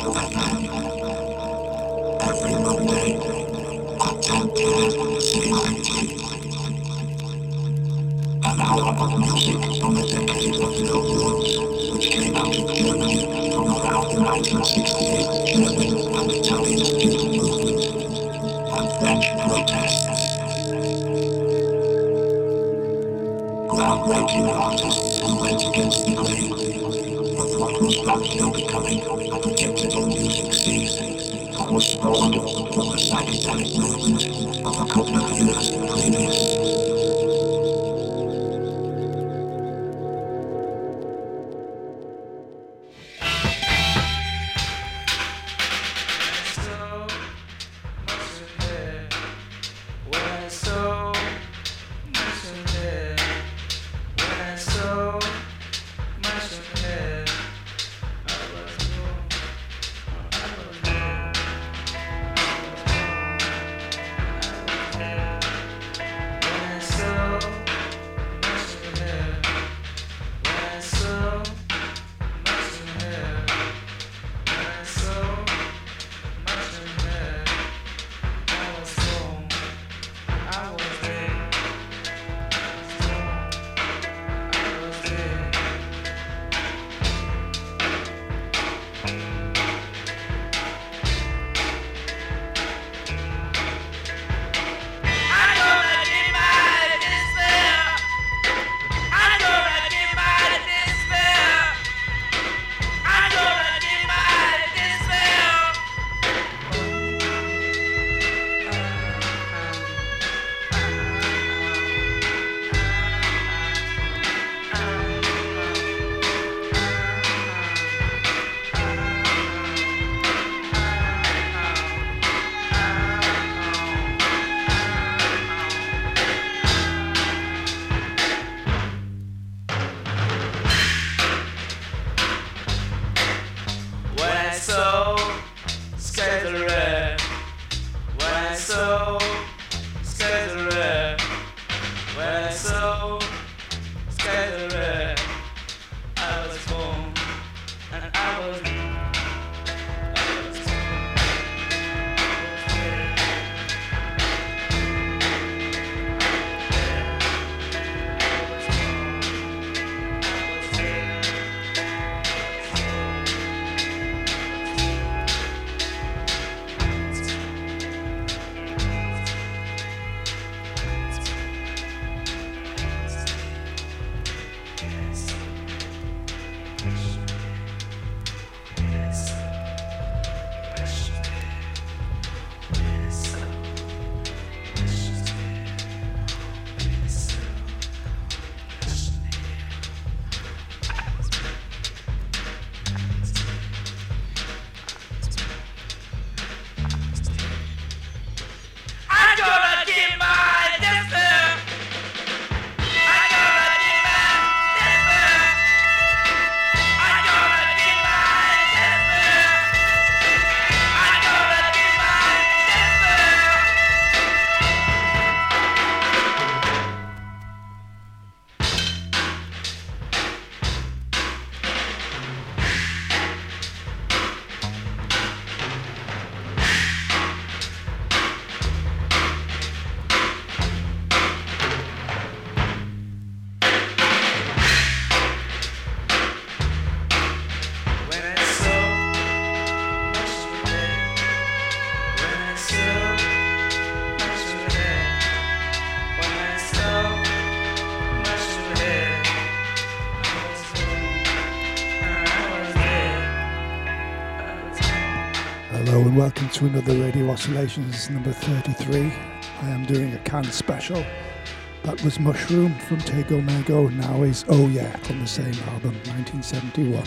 Hello and welcome to another Radio Oscillations number 33. I am doing a Cannes special. That was Mushroom from Tego Mego, now is Oh Yeah from the same album, 1971.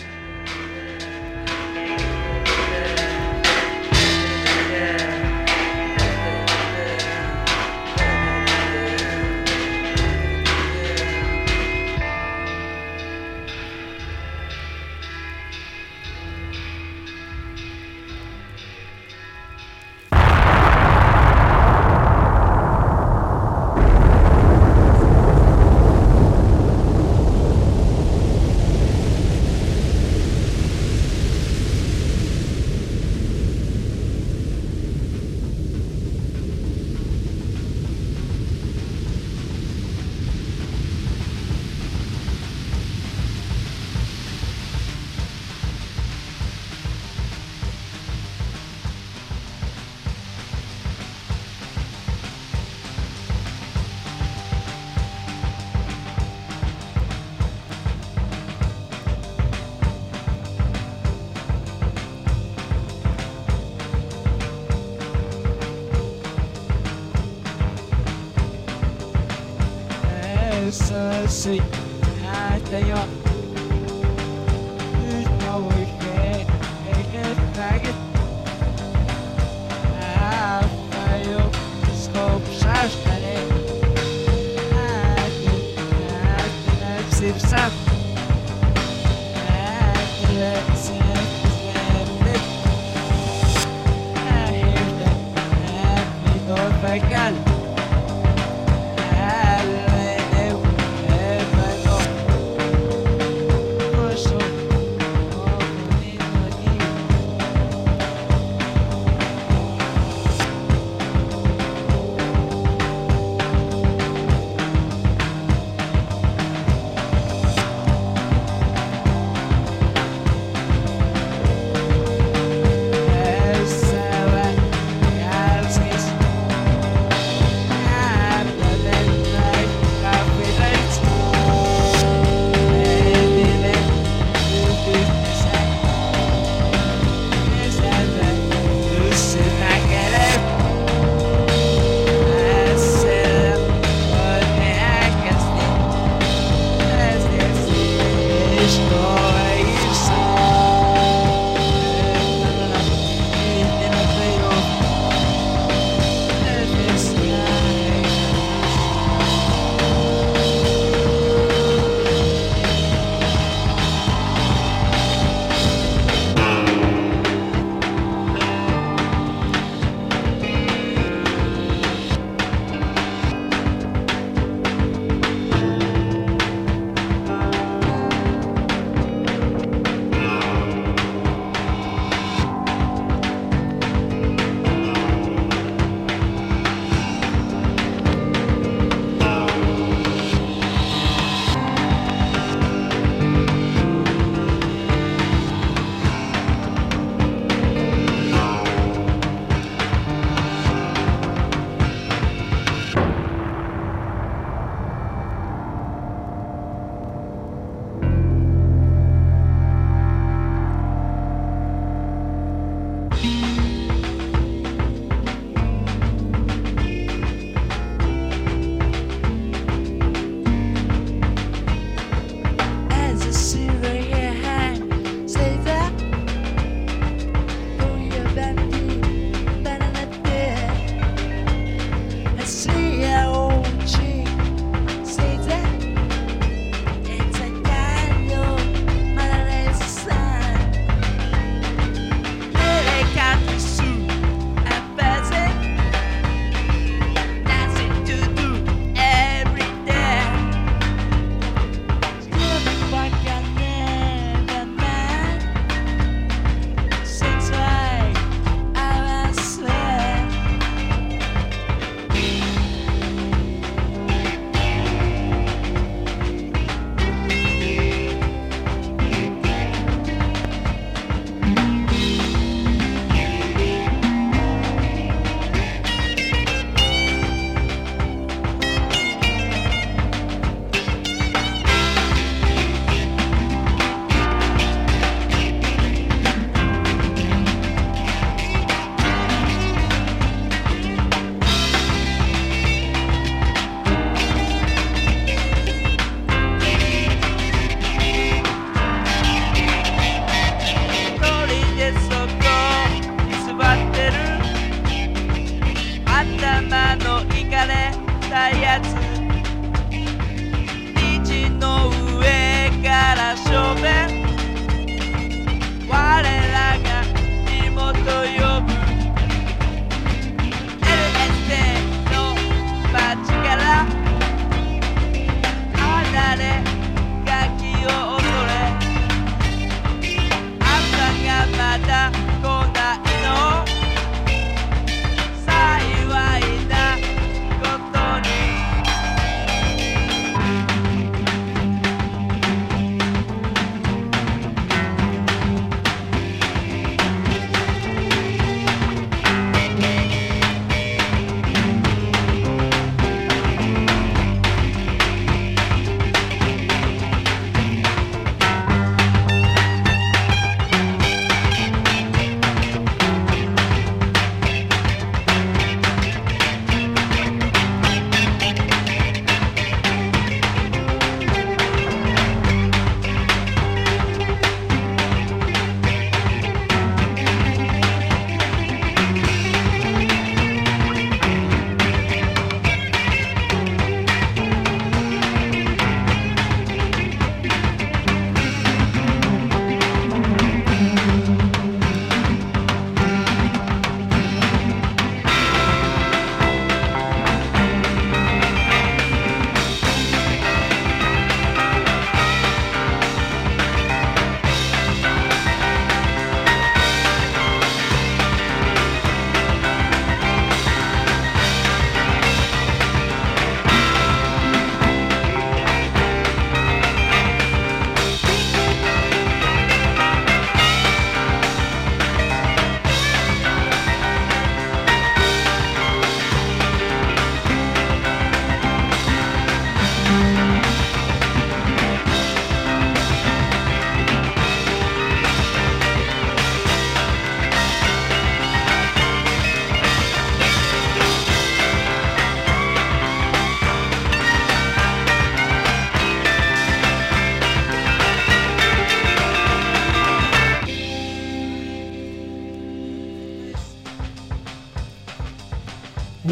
see, I tell you, it's always great, it's like it. I feel so frustrated. I see something. Again.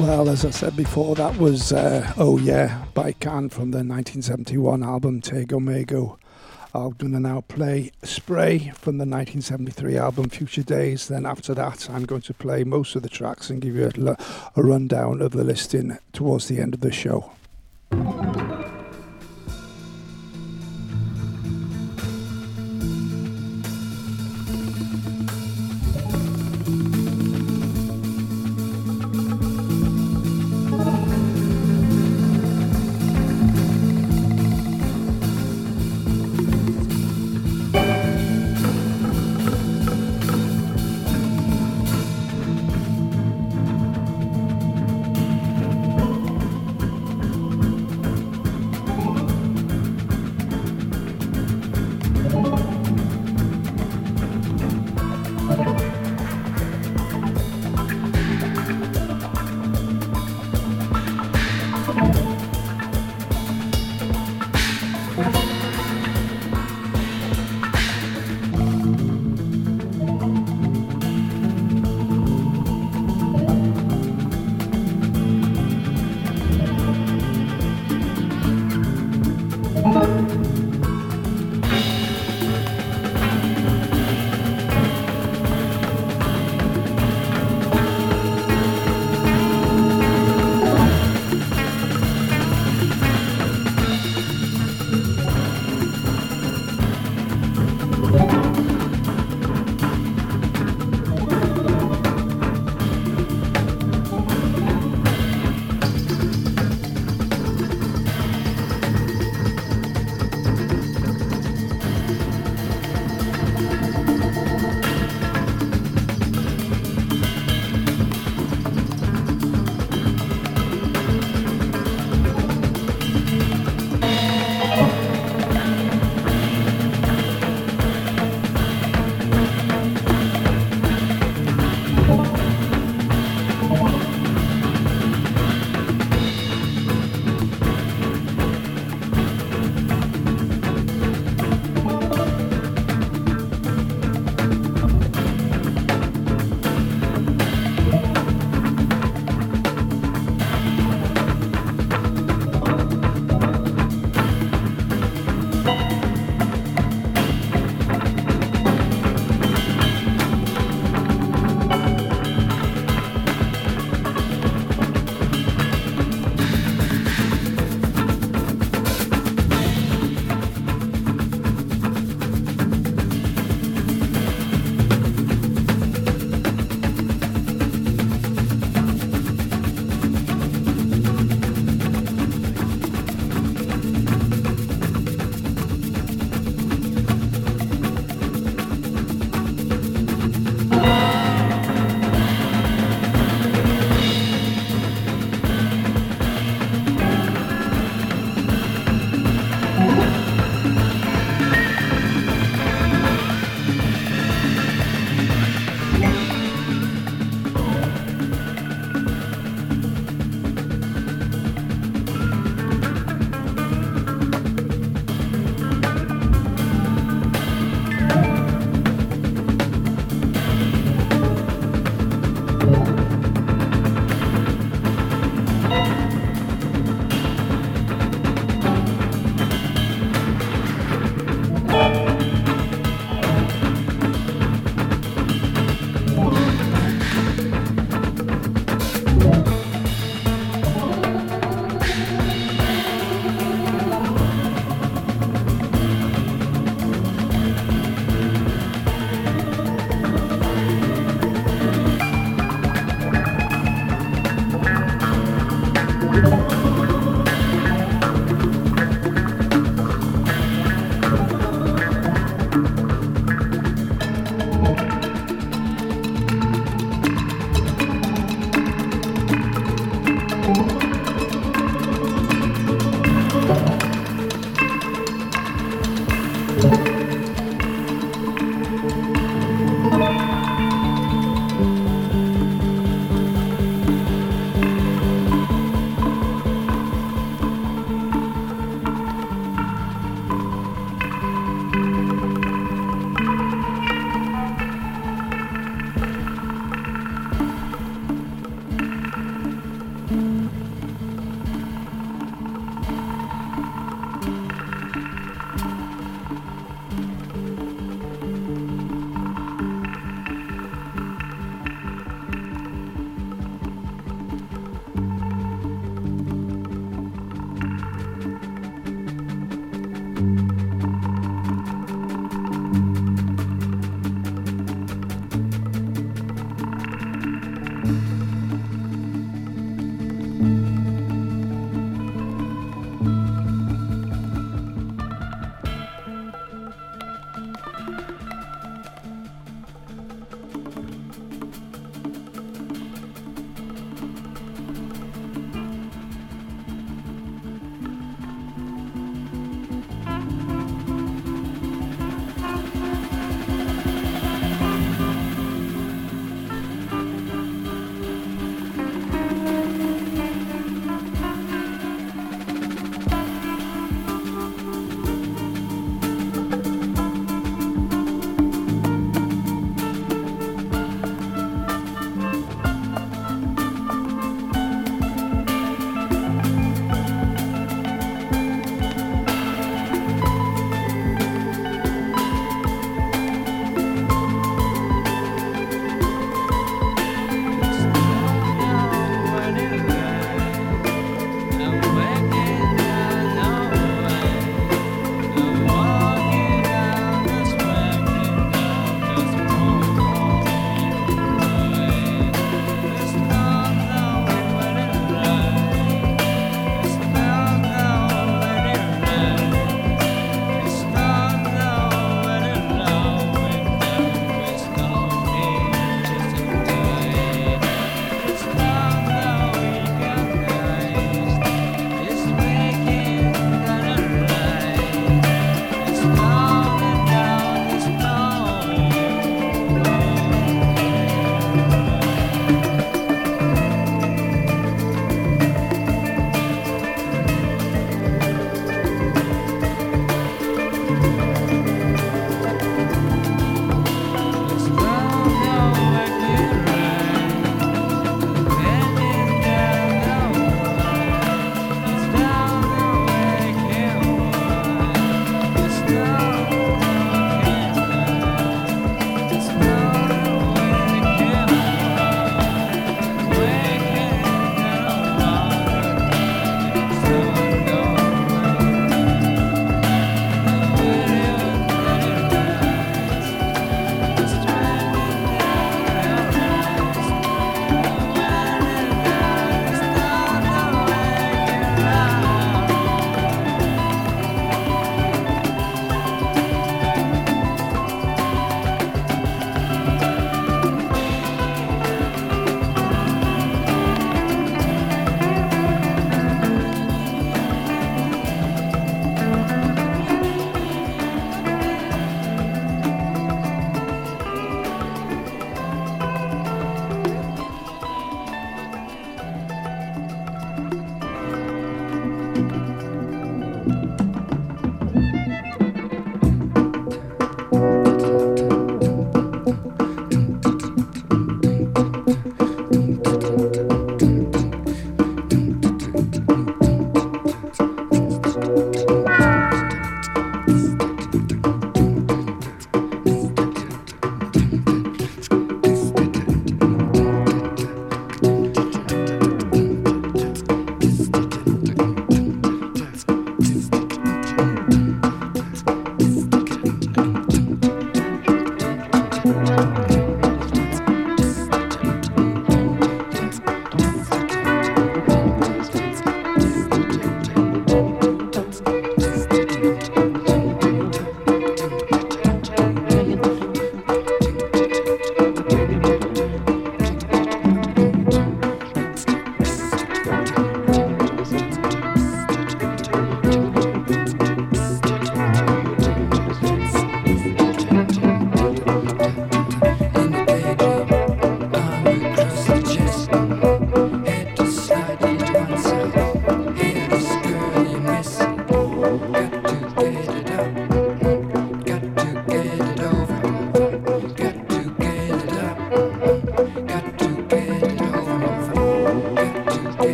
Well, as I said before, that was Oh Yeah by Can from the 1971 album Tego Mego. I'm going to now play Spray from the 1973 album Future Days. Then after that, I'm going to play most of the tracks and give you a rundown of the listing towards the end of the show.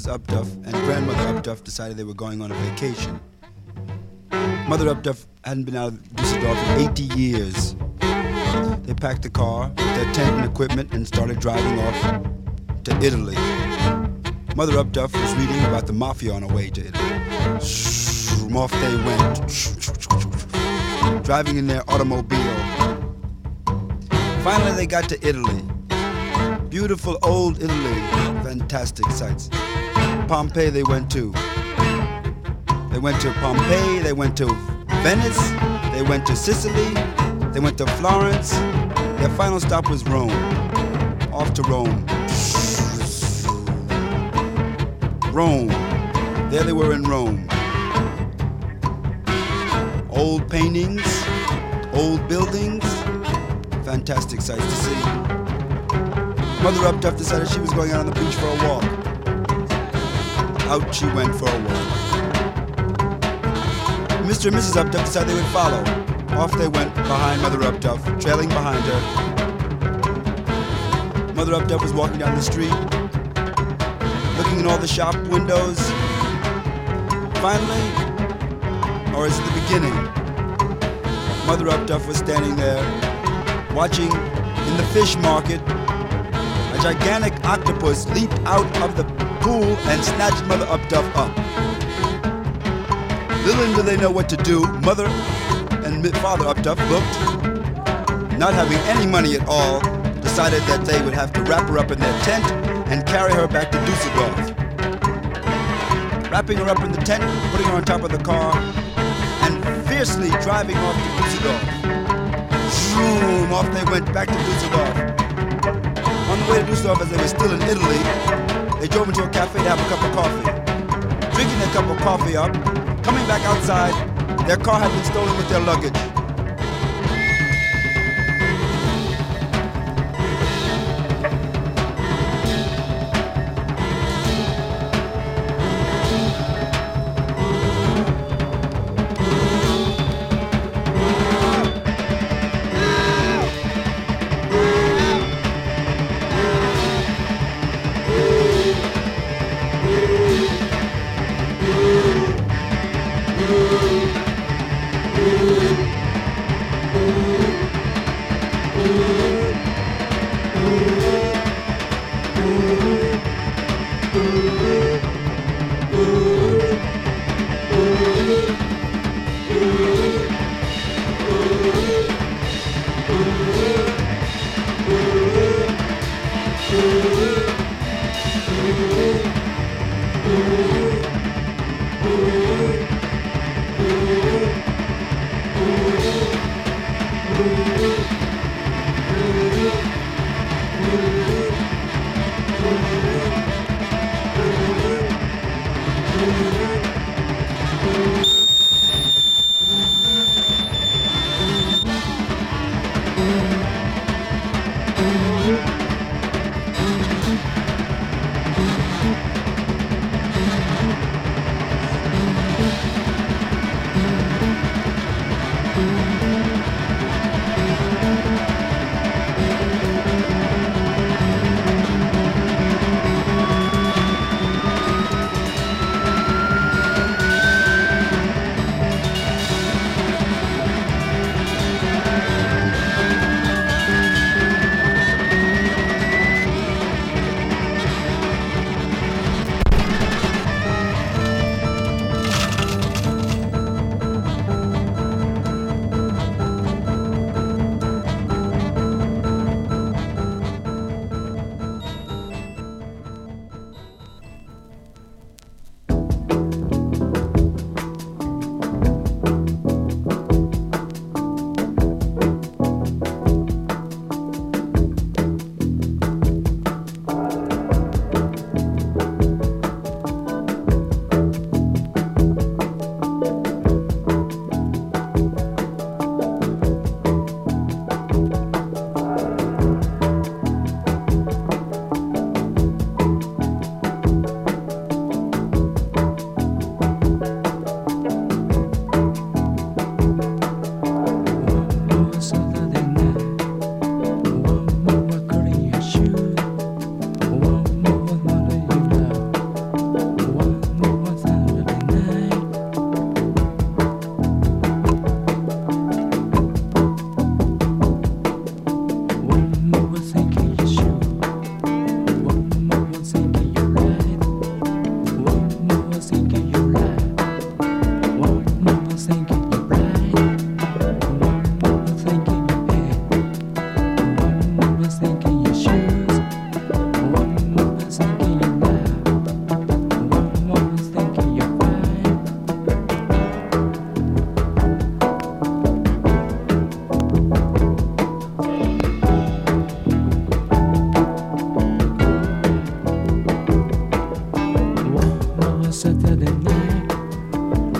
Upduff and Grandmother Upduff decided they were going on a vacation. Mother Upduff hadn't been out of Dusseldorf in 80 years. They packed the car with their tent and equipment and started driving off to Italy. Mother Upduff was reading about the mafia on her way to Italy. Off they went, driving in their automobile. Finally they got to Italy. Beautiful old Italy, fantastic sights. Pompeii they went to. They went to Pompeii, they went to Venice, they went to Sicily, they went to Florence. Their final stop was Rome. Off to Rome. Rome. There they were in Rome. Old paintings, old buildings, fantastic sights to see. Mother Upduff decided she was going out on the beach for a walk. Out she went for a walk. Mr. and Mrs. Upduff decided they would follow. Off they went behind Mother Upduff, trailing behind her. Mother Upduff was walking down the street, looking in all the shop windows. Finally, or is it the beginning? Mother Upduff was standing there, watching in the fish market. A gigantic octopus leaped out of the pool and snatched Mother Upduff up. Little did they know what to do. Mother and Father Upduff looked, not having any money at all, decided that they would have to wrap her up in their tent and carry her back to Dusseldorf. Wrapping her up in the tent, putting her on top of the car, and fiercely driving off to Dusseldorf. Zoom, off they went back to Dusseldorf. On the way to Dusseldorf, as they were still in Italy, they drove into a cafe to have a cup of coffee. Drinking their cup of coffee up, coming back outside, their car had been stolen with their luggage.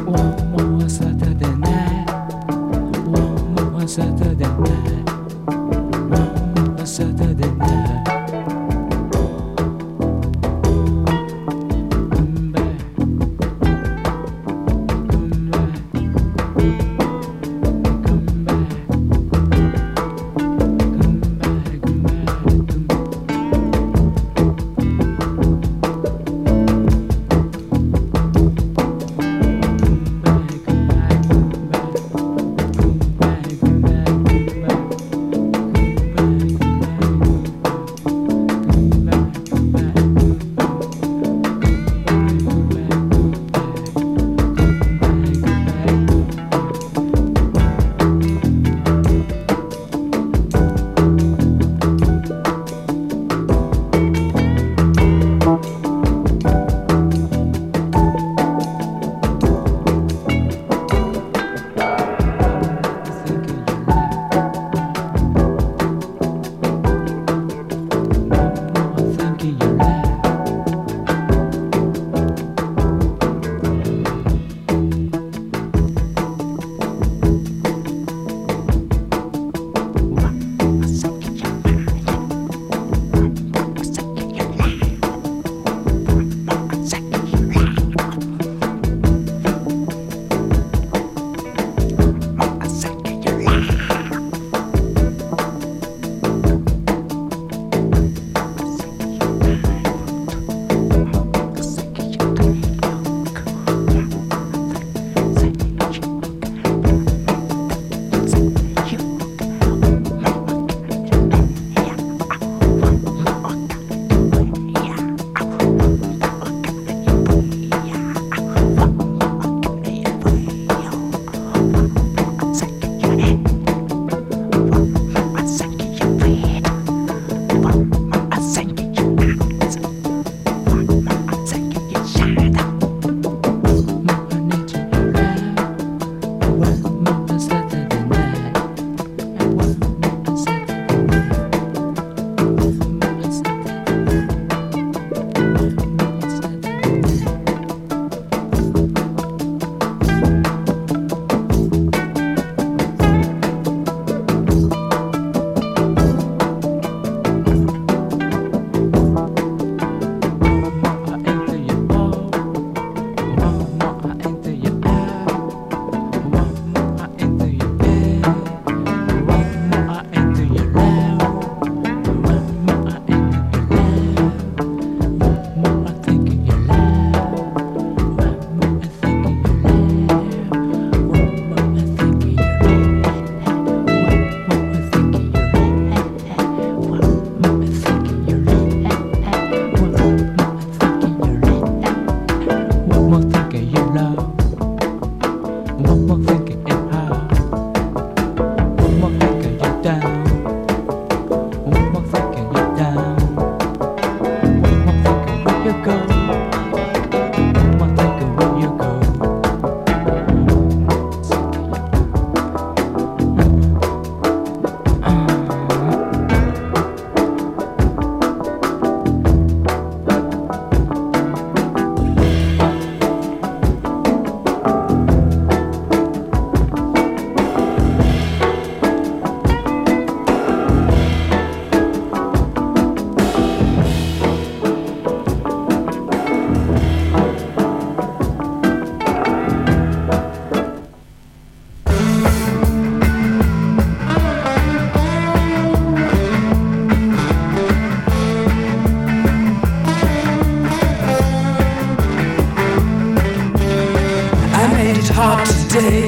day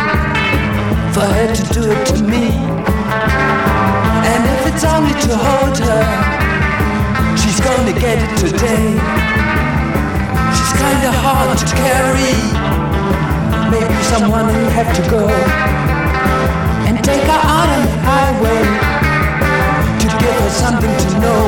for her to do it to me. And if it's only to hold her, she's gonna get it today. She's kinda hard to carry. Maybe someone will have to go and take her out on the highway to give her something to know.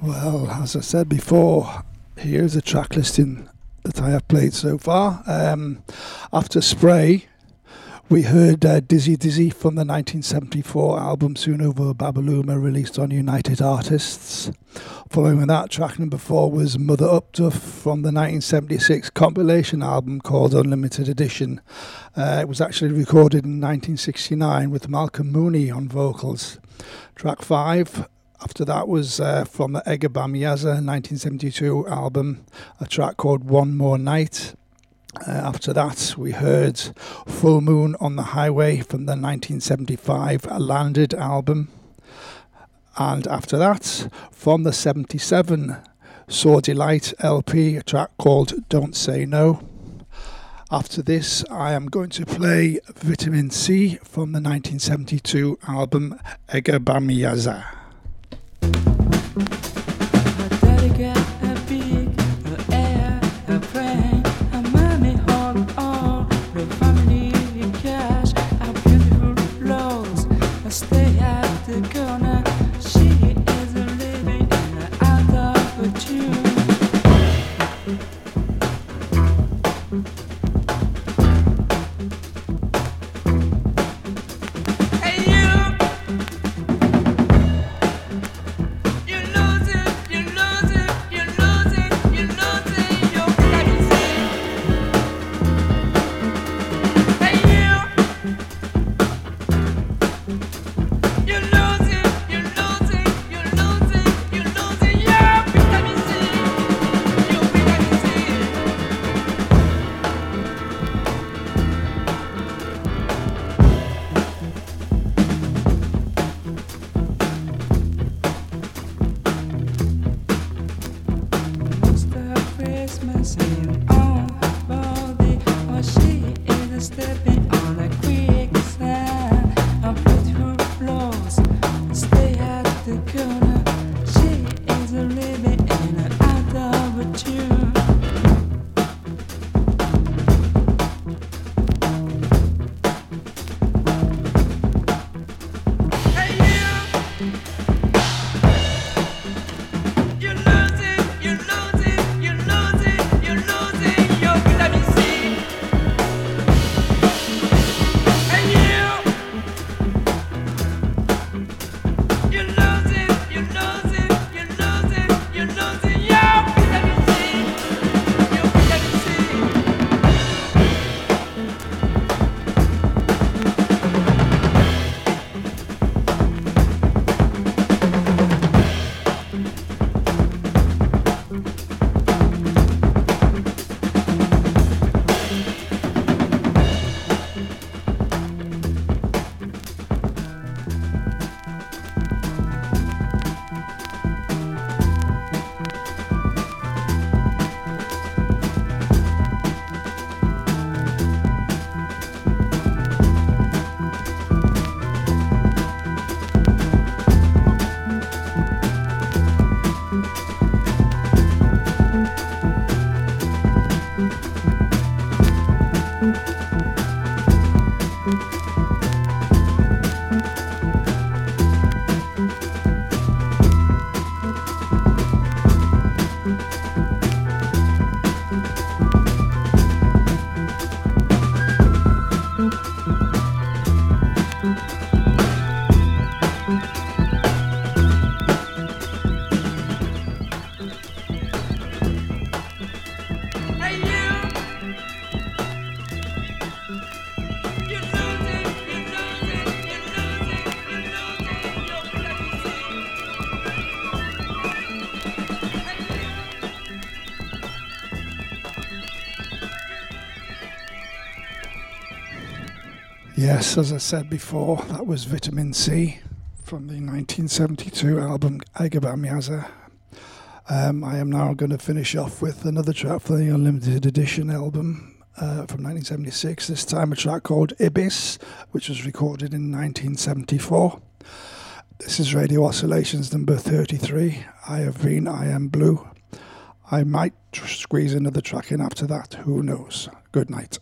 Well, as I said before, here's a track listing that I have played so far. After Spray, we heard Dizzy Dizzy from the 1974 album Soon Over Babaluma, released on United Artists. Following that, track number 4 was Mother Uptuff from the 1976 compilation album called Unlimited Edition. It was actually recorded in 1969 with Malcolm Mooney on vocals. Track 5 after that was from the Ega Bamiaza 1972 album, a track called One More Night. After that, we heard Full Moon on the Highway from the 1975 Landed album. And after that, from the 77 Saw Delight LP, a track called Don't Say No. After this, I am going to play Vitamin C from the 1972 album Ega Bamiaza. Stay at the corner. She is living in an out of a tune. Hey you lose it, you lose it, you lose it, you lose it, you're crazy. Hey you. You lose it, you lose it, you lose it, you lose it, yeah, vitamin C, you vitamin C. Mr. Christmas in on her body, or she is stepping on a quicksand. I'm beautiful floors, stay at the corner. She is living in an out of a tune. Hey you lose it, you lose it, you lose it, you lose it, you're vitamin C. Hey you lose it, you lose it, you lose it, you lose it, you're vitamin C, you're vitamin C. Hey you lose it, you lose it, you lose it, you lose it, you're vitamin C. Yes, as I said before, that was Vitamin C from the 1972 album Ega Bamiaza. I am now going to finish off with another track from the Unlimited Edition album from 1976, this time a track called Ibis, which was recorded in 1974. This is Radio Oscillations number 33. I have been, I am blue. I might squeeze another track in after that, who knows. Good night.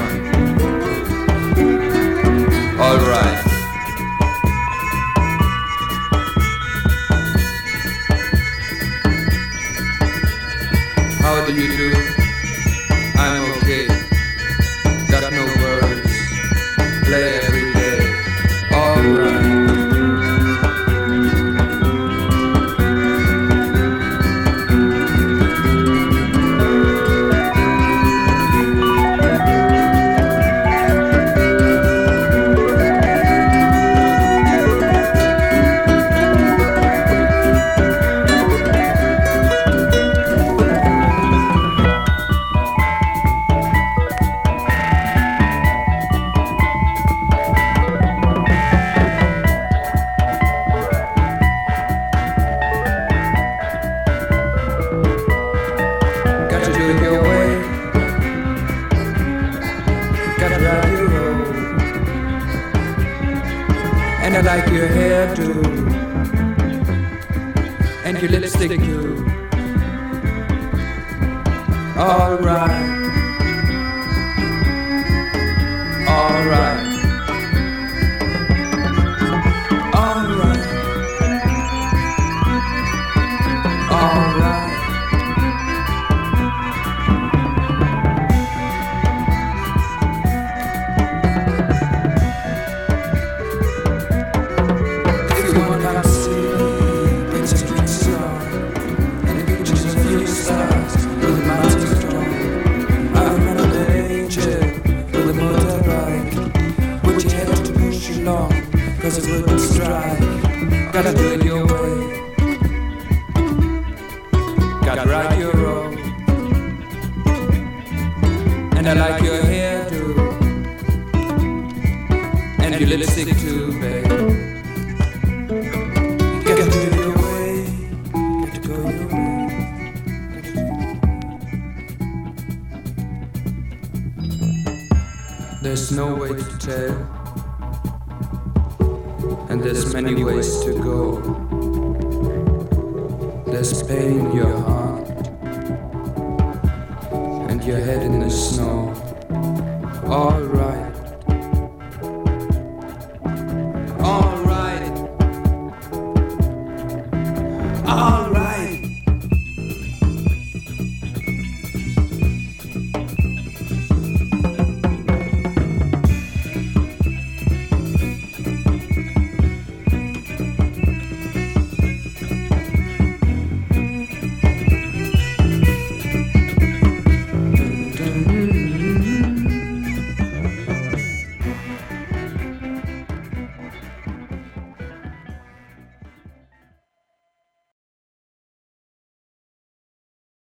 right. All right. How do you do? I'm okay. Got no worries. Play every day. All right. And your lipstick too. All right. All right. All right. All right. Cause it wouldn't strike. Gotta do it your way. Gotta ride your road. And I like your hairdo. And your lipstick too, babe. Gotta do it your way. Gotta go your way. There's no way to tell. And there's many ways to go. There's pain in your heart and your head in the snow. All